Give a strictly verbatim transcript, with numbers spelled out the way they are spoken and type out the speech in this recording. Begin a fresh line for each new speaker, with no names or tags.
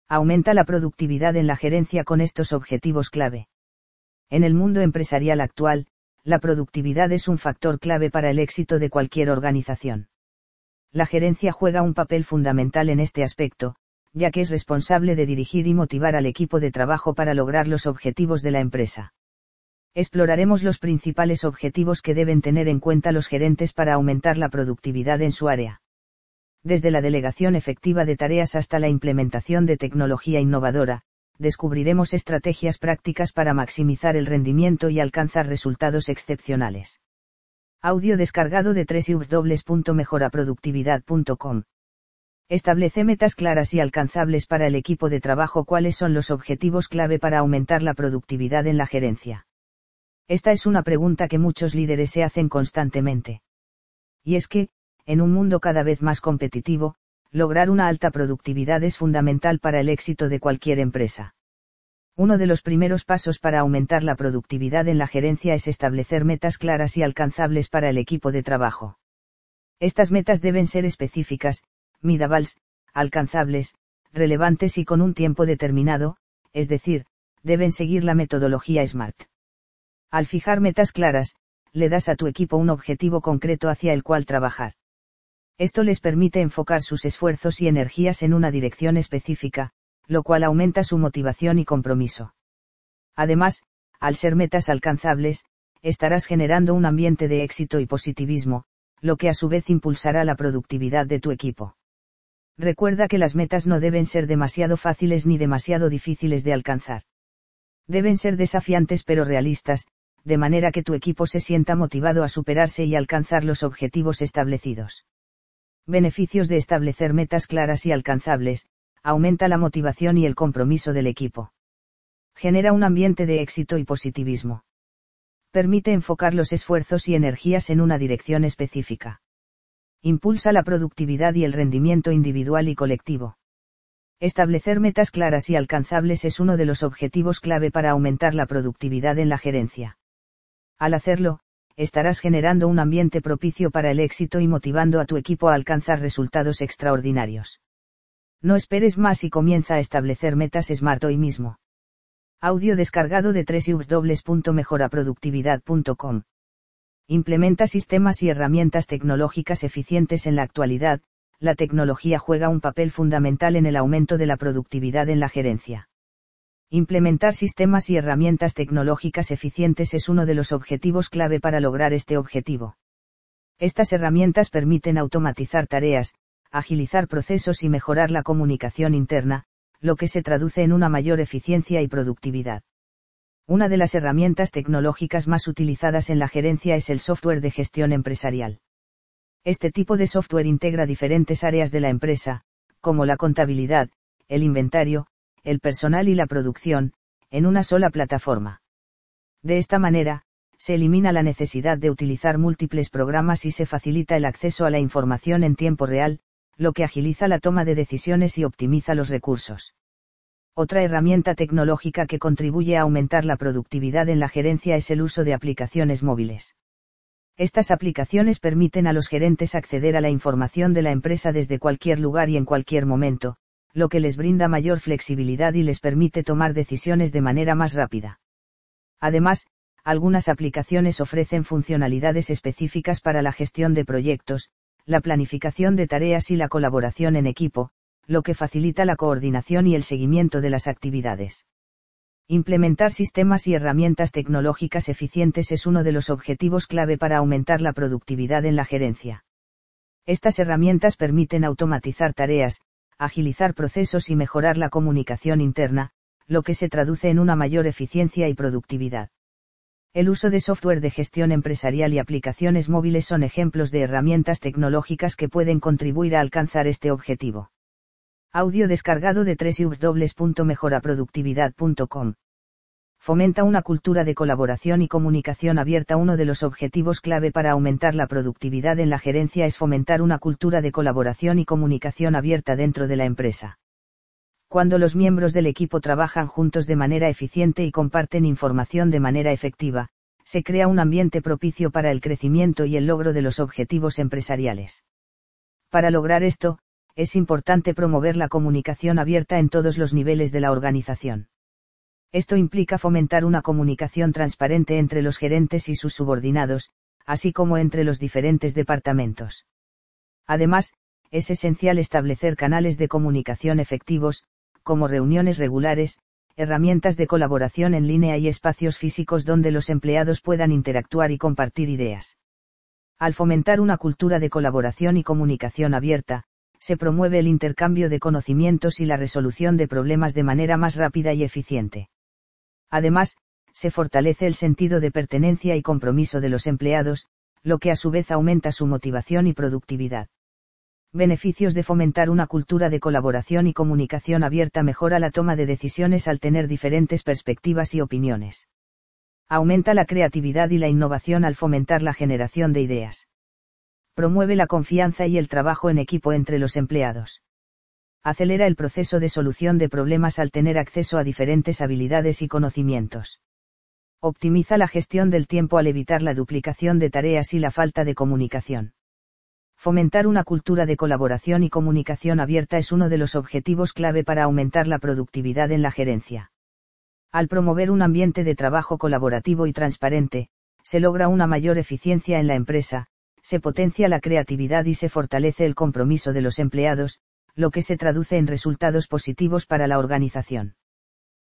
Aumenta la productividad en la gerencia con estos objetivos clave. En el mundo empresarial actual, la productividad es un factor clave para el éxito de cualquier organización. La gerencia juega un papel fundamental en este aspecto, ya que es responsable de dirigir y motivar al equipo de trabajo para lograr los objetivos de la empresa. Exploraremos los principales objetivos que deben tener en cuenta los gerentes para aumentar la productividad en su área. Desde la delegación efectiva de tareas hasta la implementación de tecnología innovadora, descubriremos estrategias prácticas para maximizar el rendimiento y alcanzar resultados excepcionales. Audio descargado de doble u doble u doble u punto mejora productividad punto com. Establece metas claras y alcanzables para el equipo de trabajo. ¿Cuáles son los objetivos clave para aumentar la productividad en la gerencia? Esta es una pregunta que muchos líderes se hacen constantemente. Y es que, en un mundo cada vez más competitivo, lograr una alta productividad es fundamental para el éxito de cualquier empresa. Uno de los primeros pasos para aumentar la productividad en la gerencia es establecer metas claras y alcanzables para el equipo de trabajo. Estas metas deben ser específicas, measurable, alcanzables, relevantes y con un tiempo determinado, es decir, deben seguir la metodología SMART. Al fijar metas claras, le das a tu equipo un objetivo concreto hacia el cual trabajar. Esto les permite enfocar sus esfuerzos y energías en una dirección específica, lo cual aumenta su motivación y compromiso. Además, al ser metas alcanzables, estarás generando un ambiente de éxito y positivismo, lo que a su vez impulsará la productividad de tu equipo. Recuerda que las metas no deben ser demasiado fáciles ni demasiado difíciles de alcanzar. Deben ser desafiantes pero realistas, de manera que tu equipo se sienta motivado a superarse y alcanzar los objetivos establecidos. Beneficios de establecer metas claras y alcanzables: aumenta la motivación y el compromiso del equipo. Genera un ambiente de éxito y positivismo. Permite enfocar los esfuerzos y energías en una dirección específica. Impulsa la productividad y el rendimiento individual y colectivo. Establecer metas claras y alcanzables es uno de los objetivos clave para aumentar la productividad en la gerencia. Al hacerlo, estarás generando un ambiente propicio para el éxito y motivando a tu equipo a alcanzar resultados extraordinarios. No esperes más y comienza a establecer metas SMART hoy mismo. Audio descargado de doble u doble u doble u punto mejora productividad punto com. Implementa sistemas y herramientas tecnológicas eficientes. En la actualidad, la tecnología juega un papel fundamental en el aumento de la productividad en la gerencia. Implementar sistemas y herramientas tecnológicas eficientes es uno de los objetivos clave para lograr este objetivo. Estas herramientas permiten automatizar tareas, agilizar procesos y mejorar la comunicación interna, lo que se traduce en una mayor eficiencia y productividad. Una de las herramientas tecnológicas más utilizadas en la gerencia es el software de gestión empresarial. Este tipo de software integra diferentes áreas de la empresa, como la contabilidad, el inventario, el personal y la producción, en una sola plataforma. De esta manera, se elimina la necesidad de utilizar múltiples programas y se facilita el acceso a la información en tiempo real, lo que agiliza la toma de decisiones y optimiza los recursos. Otra herramienta tecnológica que contribuye a aumentar la productividad en la gerencia es el uso de aplicaciones móviles. Estas aplicaciones permiten a los gerentes acceder a la información de la empresa desde cualquier lugar y en cualquier momento, lo que les brinda mayor flexibilidad y les permite tomar decisiones de manera más rápida. Además, algunas aplicaciones ofrecen funcionalidades específicas para la gestión de proyectos, la planificación de tareas y la colaboración en equipo, lo que facilita la coordinación y el seguimiento de las actividades. Implementar sistemas y herramientas tecnológicas eficientes es uno de los objetivos clave para aumentar la productividad en la gerencia. Estas herramientas permiten automatizar tareas, agilizar procesos y mejorar la comunicación interna, lo que se traduce en una mayor eficiencia y productividad. El uso de software de gestión empresarial y aplicaciones móviles son ejemplos de herramientas tecnológicas que pueden contribuir a alcanzar este objetivo. Audio descargado de doble u doble u doble u punto mejora productividad punto com. Fomenta una cultura de colaboración y comunicación abierta. Uno de los objetivos clave para aumentar la productividad en la gerencia es fomentar una cultura de colaboración y comunicación abierta dentro de la empresa. Cuando los miembros del equipo trabajan juntos de manera eficiente y comparten información de manera efectiva, se crea un ambiente propicio para el crecimiento y el logro de los objetivos empresariales. Para lograr esto, es importante promover la comunicación abierta en todos los niveles de la organización. Esto implica fomentar una comunicación transparente entre los gerentes y sus subordinados, así como entre los diferentes departamentos. Además, es esencial establecer canales de comunicación efectivos, como reuniones regulares, herramientas de colaboración en línea y espacios físicos donde los empleados puedan interactuar y compartir ideas. Al fomentar una cultura de colaboración y comunicación abierta, se promueve el intercambio de conocimientos y la resolución de problemas de manera más rápida y eficiente. Además, se fortalece el sentido de pertenencia y compromiso de los empleados, lo que a su vez aumenta su motivación y productividad. Beneficios de fomentar una cultura de colaboración y comunicación abierta: mejora la toma de decisiones al tener diferentes perspectivas y opiniones. Aumenta la creatividad y la innovación al fomentar la generación de ideas. Promueve la confianza y el trabajo en equipo entre los empleados. Acelera el proceso de solución de problemas al tener acceso a diferentes habilidades y conocimientos. Optimiza la gestión del tiempo al evitar la duplicación de tareas y la falta de comunicación. Fomentar una cultura de colaboración y comunicación abierta es uno de los objetivos clave para aumentar la productividad en la gerencia. Al promover un ambiente de trabajo colaborativo y transparente, se logra una mayor eficiencia en la empresa, se potencia la creatividad y se fortalece el compromiso de los empleados, lo que se traduce en resultados positivos para la organización.